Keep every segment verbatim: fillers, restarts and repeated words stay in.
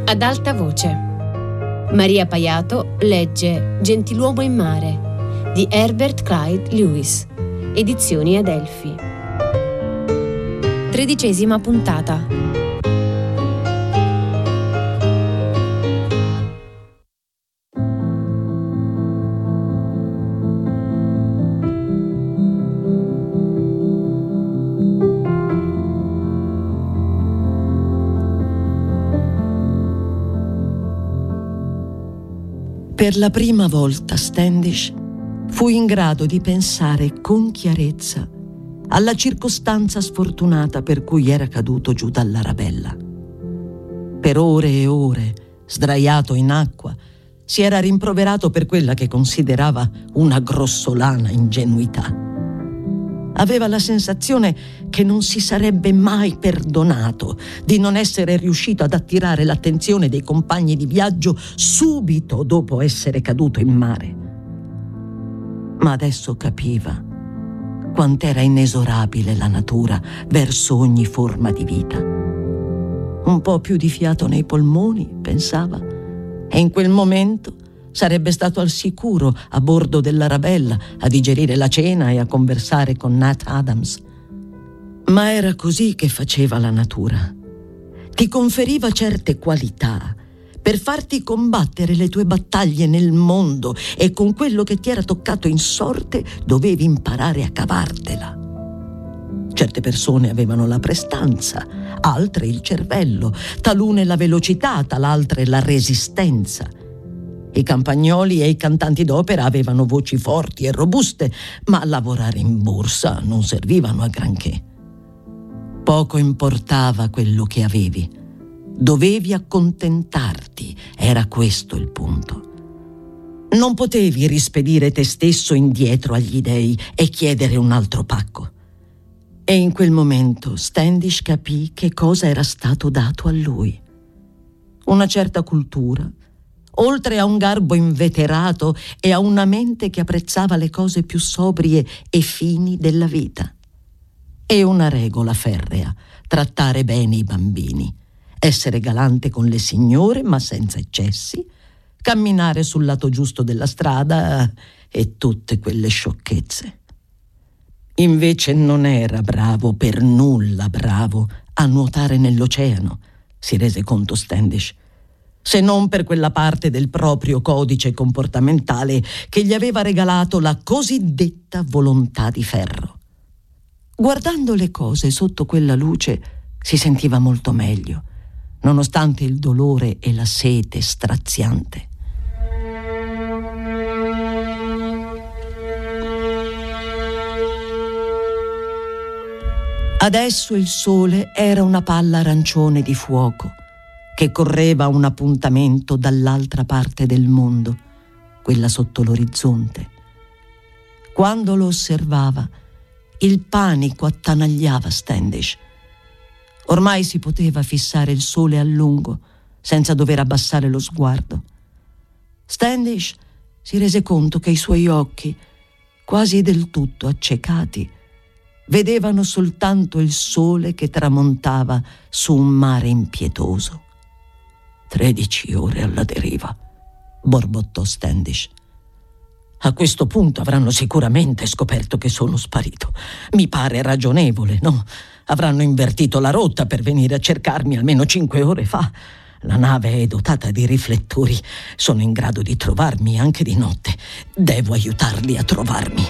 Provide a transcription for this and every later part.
Ad alta voce. Maria Paiato legge Gentiluomo in mare di Herbert Clyde Lewis, edizioni Adelphi. Tredicesima puntata. Per la prima volta Standish fu in grado di pensare con chiarezza alla circostanza sfortunata per cui era caduto giù dall'Arabella. Per ore e ore, sdraiato in acqua, si era rimproverato per quella che considerava una grossolana ingenuità. Aveva la sensazione che non si sarebbe mai perdonato di non essere riuscito ad attirare l'attenzione dei compagni di viaggio subito dopo essere caduto in mare. Ma adesso capiva quant'era inesorabile la natura verso ogni forma di vita. Un po' più di fiato nei polmoni, pensava, e in quel momento sarebbe stato al sicuro a bordo dell'Arabella a digerire la cena e a conversare con Nat Adams. Ma era così che faceva la natura. Ti conferiva certe qualità per farti combattere le tue battaglie nel mondo e con quello che ti era toccato in sorte dovevi imparare a cavartela. Certe persone avevano la prestanza, altre il cervello, talune la velocità, talaltre la resistenza. I campagnoli e i cantanti d'opera avevano voci forti e robuste, ma a lavorare in borsa non servivano a granché. Poco importava quello che avevi. Dovevi accontentarti, era questo il punto. Non potevi rispedire te stesso indietro agli dei e chiedere un altro pacco. E in quel momento Standish capì che cosa era stato dato a lui. Una certa cultura, oltre a un garbo inveterato e a una mente che apprezzava le cose più sobrie e fini della vita. E una regola ferrea: trattare bene i bambini, essere galante con le signore ma senza eccessi, camminare sul lato giusto della strada e tutte quelle sciocchezze. Invece non era bravo, per nulla bravo, a nuotare nell'oceano, si rese conto Standish, se non per quella parte del proprio codice comportamentale che gli aveva regalato la cosiddetta volontà di ferro. Guardando le cose sotto quella luce si sentiva molto meglio, nonostante il dolore e la sete straziante. Adesso il sole era una palla arancione di fuoco che correva a un appuntamento dall'altra parte del mondo, quella sotto l'orizzonte. Quando lo osservava, il panico attanagliava Standish. Ormai si poteva fissare il sole a lungo, senza dover abbassare lo sguardo. Standish si rese conto che i suoi occhi, quasi del tutto accecati, vedevano soltanto il sole che tramontava su un mare impietoso. Tredici ore alla deriva, borbottò Standish. A questo punto avranno sicuramente scoperto che sono sparito. Mi pare ragionevole, no? Avranno invertito la rotta per venire a cercarmi almeno cinque ore fa. La nave è dotata di riflettori. Sono in grado di trovarmi anche di notte. Devo aiutarli a trovarmi.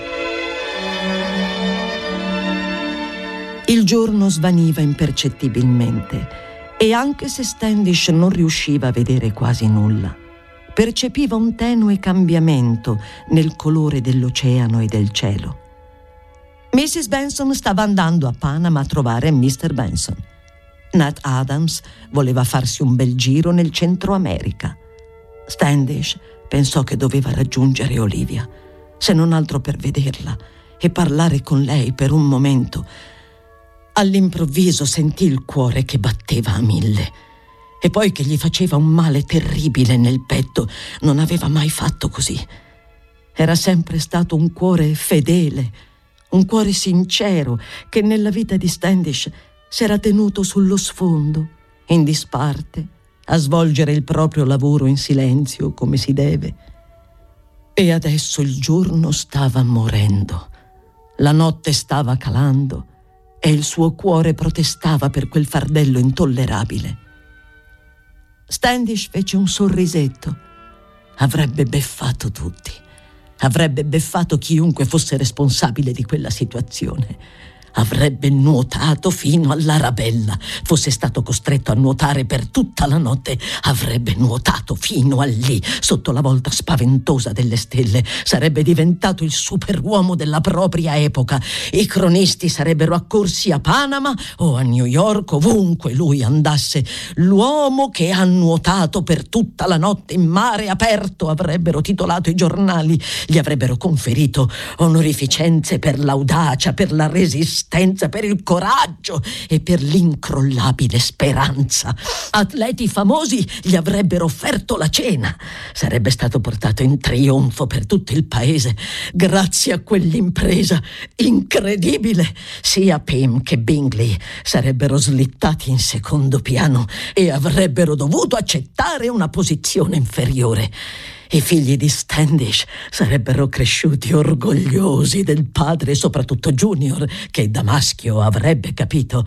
Il giorno svaniva impercettibilmente e anche se Standish non riusciva a vedere quasi nulla, percepiva un tenue cambiamento nel colore dell'oceano e del cielo. missus Benson stava andando a Panama a trovare mister Benson. Nat Adams voleva farsi un bel giro nel Centro America. Standish pensò che doveva raggiungere Olivia, se non altro per vederla e parlare con lei per un momento. All'improvviso sentì il cuore che batteva a mille e poi che gli faceva un male terribile nel petto. Non aveva mai fatto così. Era sempre stato un cuore fedele, un cuore sincero che nella vita di Standish s'era tenuto sullo sfondo, in disparte, a svolgere il proprio lavoro in silenzio come si deve. E adesso il giorno stava morendo, la notte stava calando e il suo cuore protestava per quel fardello intollerabile. Standish fece un sorrisetto. Avrebbe beffato tutti. Avrebbe beffato chiunque fosse responsabile di quella situazione. Avrebbe nuotato fino all'Arabella. Fosse stato costretto a nuotare per tutta la notte, avrebbe nuotato fino a lì, sotto la volta spaventosa delle stelle. Sarebbe diventato il superuomo della propria epoca. I cronisti sarebbero accorsi a Panama o a New York, ovunque lui andasse. L'uomo che ha nuotato per tutta la notte in mare aperto, avrebbero titolato i giornali. Gli avrebbero conferito onorificenze per l'audacia, per la resistenza, per il coraggio e per l'incrollabile speranza. Atleti famosi gli avrebbero offerto la cena. Sarebbe stato portato in trionfo per tutto il paese grazie a quell'impresa incredibile. Sia Pym che Bingley sarebbero slittati in secondo piano e avrebbero dovuto accettare una posizione inferiore. I figli di Standish sarebbero cresciuti orgogliosi del padre, soprattutto Junior, che da maschio avrebbe capito.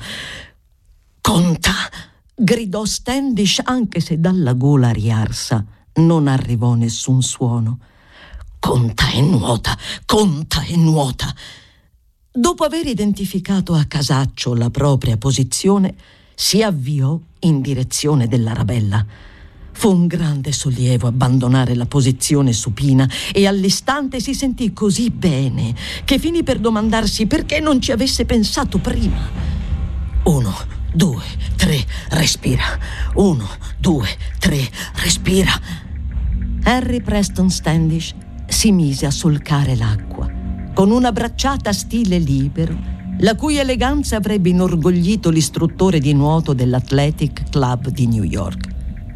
«Conta!» gridò Standish, anche se dalla gola riarsa non arrivò nessun suono. «Conta e nuota, conta e nuota!» Dopo aver identificato a casaccio la propria posizione, si avviò in direzione dell'Arabella. Fu un grande sollievo abbandonare la posizione supina e all'istante si sentì così bene che finì per domandarsi perché non ci avesse pensato prima. Uno, due, tre, respira. Uno, due, tre, respira. Harry Preston Standish si mise a solcare l'acqua con una bracciata stile libero, la cui eleganza avrebbe inorgoglito l'istruttore di nuoto dell'Athletic Club di New York.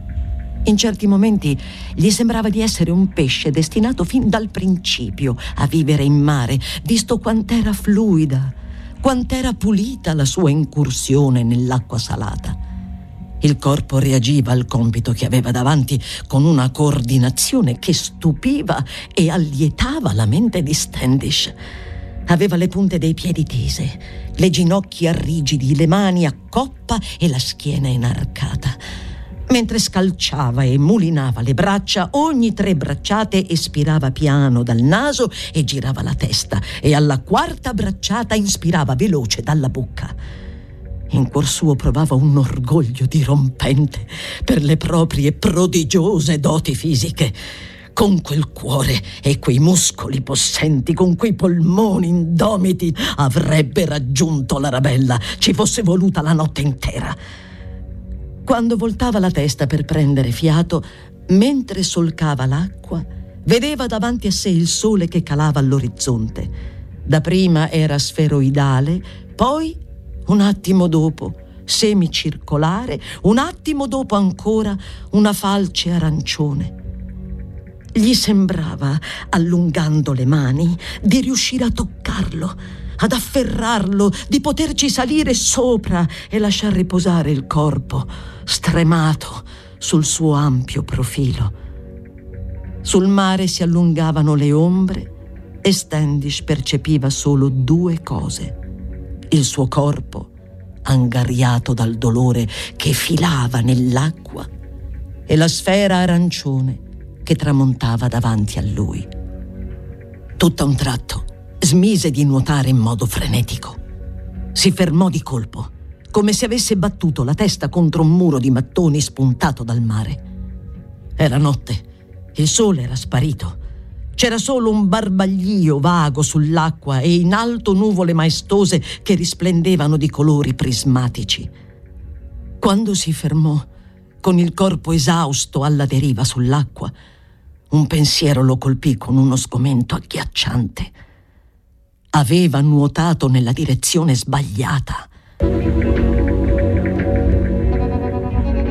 In certi momenti gli sembrava di essere un pesce destinato fin dal principio a vivere in mare, visto quant'era fluida, quant'era pulita la sua incursione nell'acqua salata. Il corpo reagiva al compito che aveva davanti con una coordinazione che stupiva e allietava la mente di Standish. Aveva le punte dei piedi tese, le ginocchia rigidi, le mani a coppa e la schiena inarcata. Mentre scalciava e mulinava le braccia, ogni tre bracciate espirava piano dal naso e girava la testa, e alla quarta bracciata inspirava veloce dalla bocca. In cuor suo provava un orgoglio dirompente per le proprie prodigiose doti fisiche. Con quel cuore e quei muscoli possenti, con quei polmoni indomiti, avrebbe raggiunto l'Arabella, ci fosse voluta la notte intera. Quando voltava la testa per prendere fiato, mentre solcava l'acqua, vedeva davanti a sé il sole che calava all'orizzonte. Dapprima era sferoidale, poi, un attimo dopo, semicircolare, un attimo dopo ancora una falce arancione. Gli sembrava, allungando le mani, di riuscire a toccarlo, ad afferrarlo, di poterci salire sopra e lasciar riposare il corpo, stremato, sul suo ampio profilo. Sul mare si allungavano le ombre e Standish percepiva solo due cose: il suo corpo, angariato dal dolore che filava nell'acqua, e la sfera arancione che tramontava davanti a lui. Tutto a un tratto smise di nuotare in modo frenetico. Si fermò di colpo, come se avesse battuto la testa contro un muro di mattoni spuntato dal mare. Era notte, il sole era sparito. C'era solo un barbaglio vago sull'acqua e in alto nuvole maestose che risplendevano di colori prismatici. Quando si fermò, con il corpo esausto alla deriva sull'acqua, un pensiero lo colpì con uno sgomento agghiacciante. Aveva nuotato nella direzione sbagliata. Con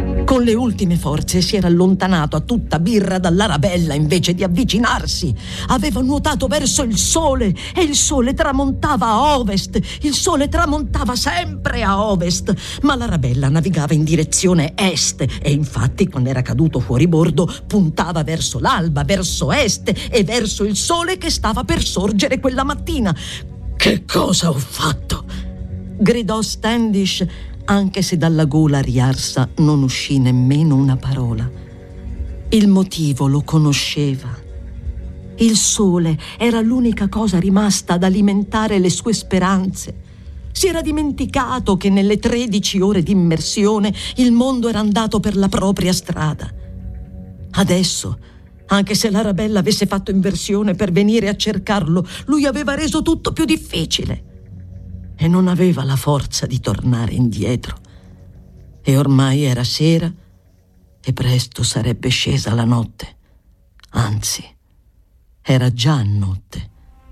le ultime forze si era allontanato a tutta birra dall'Arabella invece di avvicinarsi. Aveva nuotato verso il sole e il sole tramontava a ovest. Il sole tramontava sempre a ovest, ma l'Arabella navigava in direzione est e infatti quando era caduto fuori bordo puntava verso l'alba, verso est e verso il sole che stava per sorgere quella mattina. «Che cosa ho fatto?» gridò Standish, anche se dalla gola riarsa non uscì nemmeno una parola. Il motivo lo conosceva. Il sole era l'unica cosa rimasta ad alimentare le sue speranze. Si era dimenticato che nelle tredici ore di immersione il mondo era andato per la propria strada. Adesso, anche se l'Arabella avesse fatto inversione per venire a cercarlo, lui aveva reso tutto più difficile. E non aveva la forza di tornare indietro. E ormai era sera e presto sarebbe scesa la notte. Anzi, era già notte.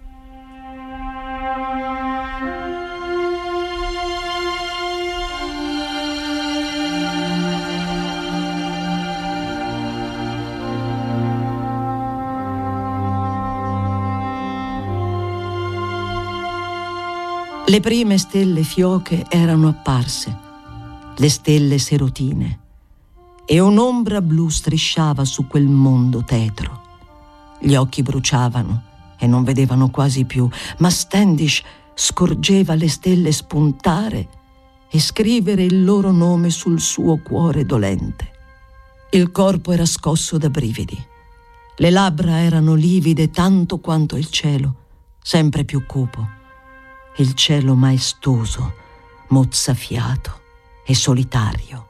Le prime stelle fioche erano apparse, le stelle serotine, e un'ombra blu strisciava su quel mondo tetro. Gli occhi bruciavano e non vedevano quasi più, ma Standish scorgeva le stelle spuntare e scrivere il loro nome sul suo cuore dolente. Il corpo era scosso da brividi. Le labbra erano livide tanto quanto il cielo, sempre più cupo. Il cielo maestoso, mozzafiato e solitario.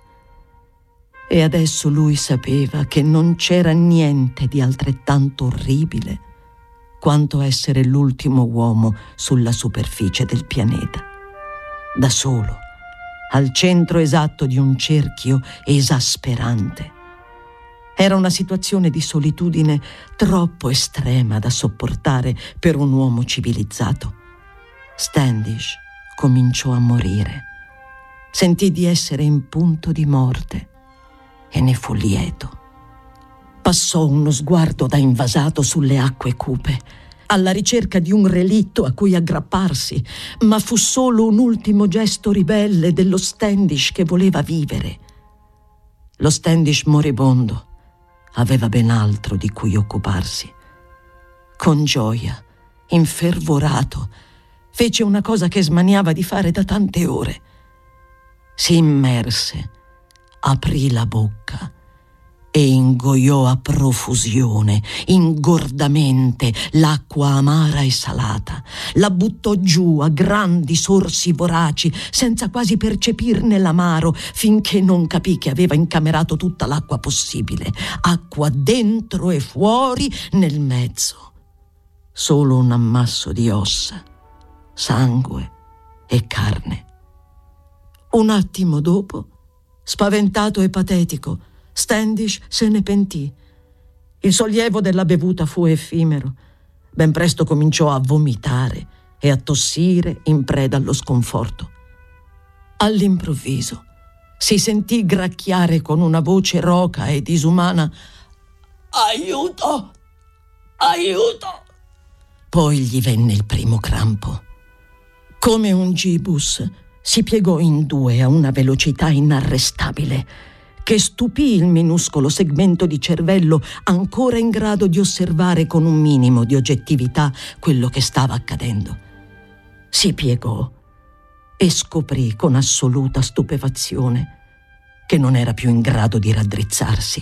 E adesso lui sapeva che non c'era niente di altrettanto orribile quanto essere l'ultimo uomo sulla superficie del pianeta. Da solo, al centro esatto di un cerchio esasperante. Era una situazione di solitudine troppo estrema da sopportare per un uomo civilizzato. Standish cominciò a morire. Sentì di essere in punto di morte e ne fu lieto. Passò uno sguardo da invasato sulle acque cupe, alla ricerca di un relitto a cui aggrapparsi, ma fu solo un ultimo gesto ribelle dello Standish che voleva vivere. Lo Standish moribondo aveva ben altro di cui occuparsi. Con gioia, infervorato, fece una cosa che smaniava di fare da tante ore. Si immerse, aprì la bocca e ingoiò a profusione, ingordamente, l'acqua amara e salata. La buttò giù a grandi sorsi voraci, senza quasi percepirne l'amaro, finché non capì che aveva incamerato tutta l'acqua possibile, acqua dentro e fuori, nel mezzo. Solo un ammasso di ossa, sangue e carne. Un attimo dopo, spaventato e patetico, Standish se ne pentì. Il sollievo della bevuta fu effimero. Ben presto cominciò a vomitare e a tossire in preda allo sconforto. All'improvviso si sentì gracchiare con una voce roca e disumana: «Aiuto! Aiuto!» Poi gli venne il primo crampo. Come un gibus si piegò in due a una velocità inarrestabile che stupì il minuscolo segmento di cervello ancora in grado di osservare con un minimo di oggettività quello che stava accadendo. Si piegò e scoprì con assoluta stupefazione che non era più in grado di raddrizzarsi.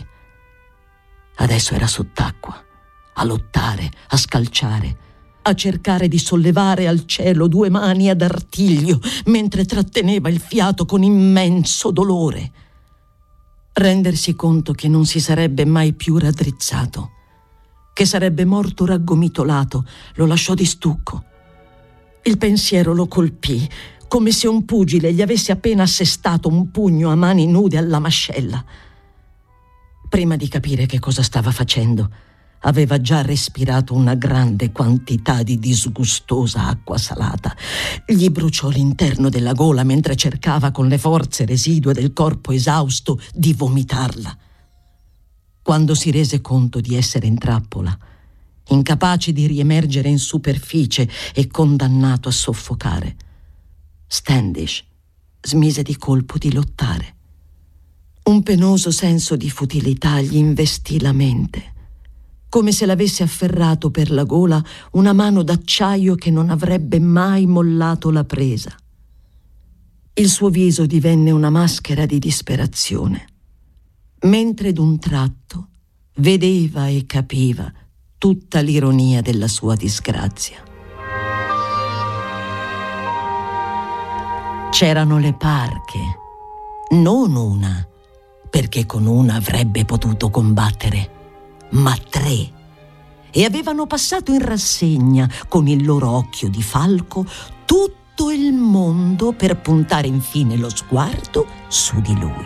Adesso era sott'acqua, a lottare, a scalciare, a cercare di sollevare al cielo due mani ad artiglio mentre tratteneva il fiato con immenso dolore. Rendersi conto che non si sarebbe mai più raddrizzato, che sarebbe morto raggomitolato, lo lasciò di stucco. Il pensiero lo colpì, come se un pugile gli avesse appena assestato un pugno a mani nude alla mascella. Prima di capire che cosa stava facendo, aveva già respirato una grande quantità di disgustosa acqua salata. Gli bruciò l'interno della gola mentre cercava con le forze residue del corpo esausto di vomitarla. Quando si rese conto di essere in trappola, incapace di riemergere in superficie e condannato a soffocare, Standish smise di colpo di lottare. Un penoso senso di futilità gli investì la mente, come se l'avesse afferrato per la gola una mano d'acciaio che non avrebbe mai mollato la presa. Il suo viso divenne una maschera di disperazione, mentre d'un tratto vedeva e capiva tutta l'ironia della sua disgrazia. C'erano le parche, non una, perché con una avrebbe potuto combattere, ma tre, e avevano passato in rassegna con il loro occhio di falco tutto il mondo per puntare infine lo sguardo su di lui.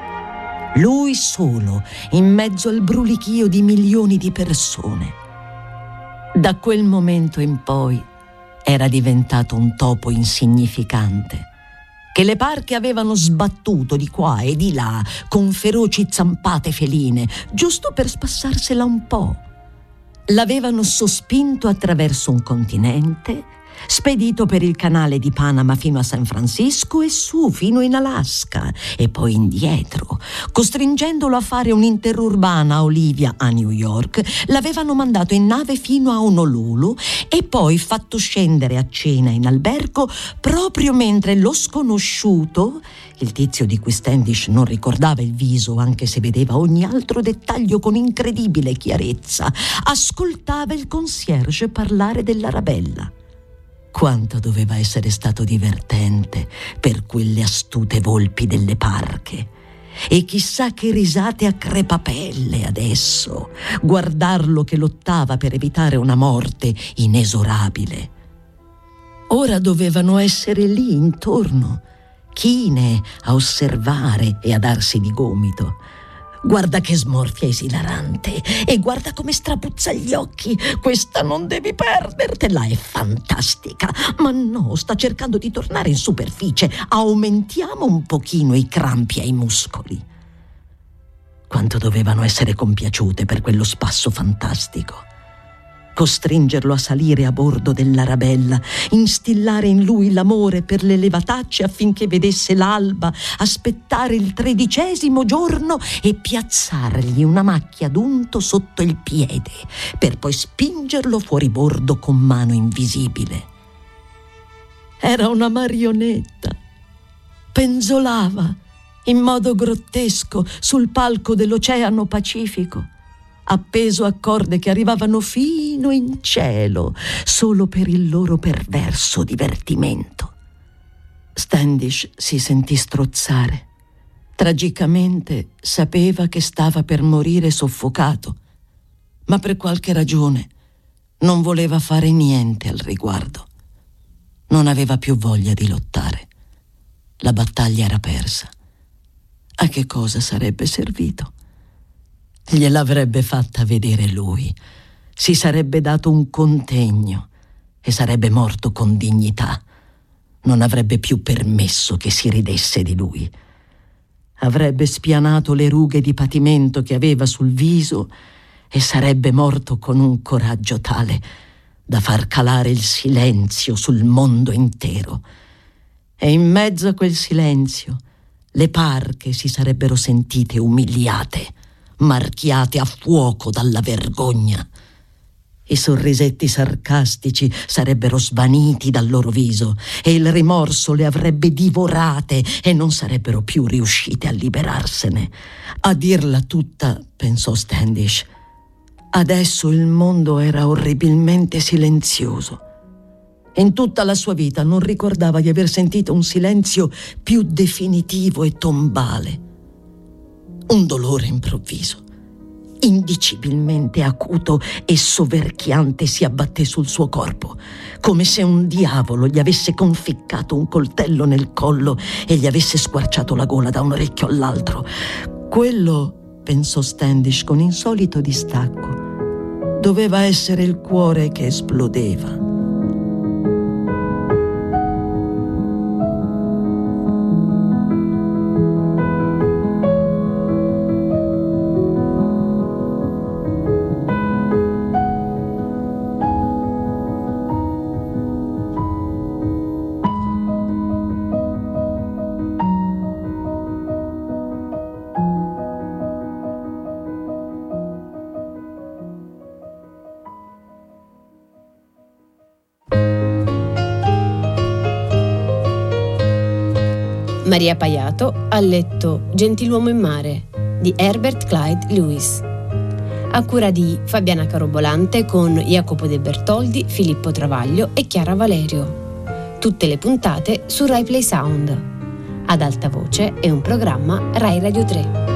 Lui solo, in mezzo al brulichio di milioni di persone. Da quel momento in poi era diventato un topo insignificante, che le parche avevano sbattuto di qua e di là con feroci zampate feline, giusto per spassarsela un po'. L'avevano sospinto attraverso un continente, spedito per il canale di Panama fino a San Francisco e su fino in Alaska e poi indietro, costringendolo a fare un'interurbana a Olivia a New York. L'avevano mandato in nave fino a Honolulu e poi fatto scendere a cena in albergo proprio mentre lo sconosciuto, il tizio di cui Standish non ricordava il viso anche se vedeva ogni altro dettaglio con incredibile chiarezza, ascoltava il concierge parlare dell'Arabella. Quanto doveva essere stato divertente per quelle astute volpi delle parche. E chissà che risate a crepapelle adesso, guardarlo che lottava per evitare una morte inesorabile. Ora dovevano essere lì intorno, chine a osservare e a darsi di gomito. Guarda che smorfia esilarante e guarda come strapuzza gli occhi. Questa non devi perdertela, è fantastica. Ma no, sta cercando di tornare in superficie. Aumentiamo un pochino i crampi ai muscoli. Quanto dovevano essere compiaciute per quello spasso fantastico. Costringerlo a salire a bordo dell'Arabella, instillare in lui l'amore per le levatacce affinché vedesse l'alba, aspettare il tredicesimo giorno e piazzargli una macchia d'unto sotto il piede, per poi spingerlo fuori bordo con mano invisibile. Era una marionetta. Penzolava in modo grottesco sul palco dell'Oceano Pacifico, appeso a corde che arrivavano fino in cielo solo per il loro perverso divertimento. Standish si sentì strozzare. Tragicamente sapeva che stava per morire soffocato, ma per qualche ragione non voleva fare niente al riguardo. Non aveva più voglia di lottare. La battaglia era persa. A che cosa sarebbe servito? Gliel'avrebbe fatta vedere lui. Si sarebbe dato un contegno e sarebbe morto con dignità. Non avrebbe più permesso che si ridesse di lui. Avrebbe spianato le rughe di patimento che aveva sul viso e sarebbe morto con un coraggio tale da far calare il silenzio sul mondo intero. E in mezzo a quel silenzio le parche si sarebbero sentite umiliate, marchiate a fuoco dalla vergogna. I sorrisetti sarcastici sarebbero svaniti dal loro viso e il rimorso le avrebbe divorate e non sarebbero più riuscite a liberarsene. A dirla tutta, pensò Standish, adesso il mondo era orribilmente silenzioso. In tutta la sua vita non ricordava di aver sentito un silenzio più definitivo e tombale. Un dolore improvviso, indicibilmente acuto e soverchiante, si abbatté sul suo corpo, come se un diavolo gli avesse conficcato un coltello nel collo e gli avesse squarciato la gola da un orecchio all'altro. Quello, pensò Standish con insolito distacco, doveva essere il cuore che esplodeva. Maria Paiato ha letto Gentiluomo in mare di Herbert Clyde Lewis, a cura di Fabiana Carobolante con Jacopo De Bertoldi, Filippo Travaglio e Chiara Valerio. Tutte le puntate su Rai Play Sound. Ad alta voce è un programma Rai Radio tre.